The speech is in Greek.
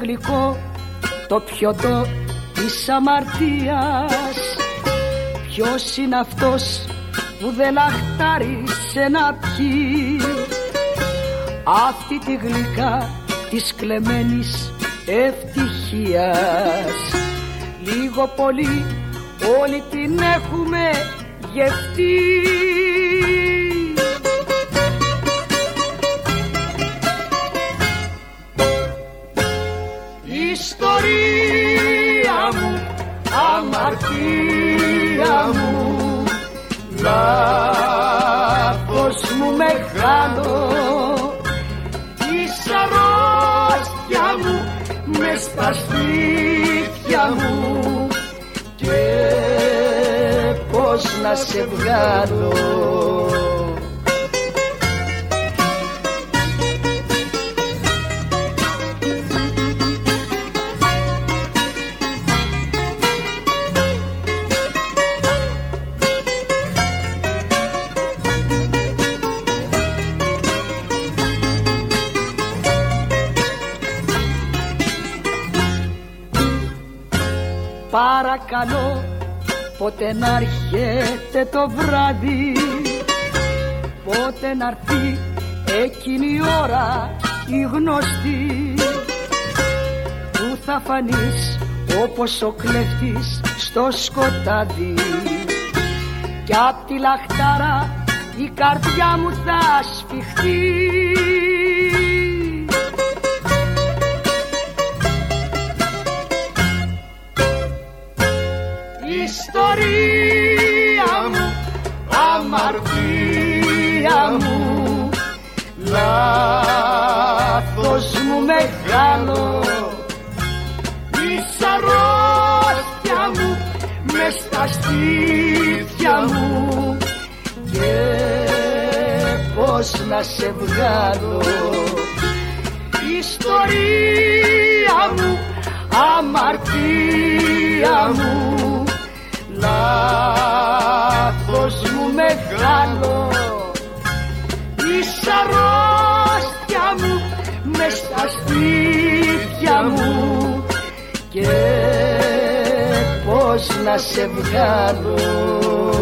γλυκό το πιωτό της αμαρτίας. Ποιος είναι αυτός που δεν λαχτάρισε να πιει αυτή τη γλυκά της κλεμμένης ευτυχίας? Λίγο πολύ όλοι την έχουμε γευτεί. Ιστορία μου, αμαρτία μου, λάθος μου μεγάλο, η αρρώστια μου μες στα στήθια μου, και πώς να σε βγάλω. Παρακαλώ, πότε να έρχεται το βράδυ, πότε να έρθει εκείνη η ώρα η γνωστή, που θα φανείς όπως ο κλέφτης στο σκοτάδι, κι απ' τη λαχτάρα η καρδιά μου θα σφιχτεί. Ιστορία μου, αμαρτία μου, λάθος μου μεγάλο, η αρρώστια μου μες στα στήθια μου, και πώς να σε βγάλω. Ιστορία μου, αμαρτία μου, λάθος μου μεγάλο, η αρρώστια μου μες στα στήθια μου, και πώς να σε βγάλω.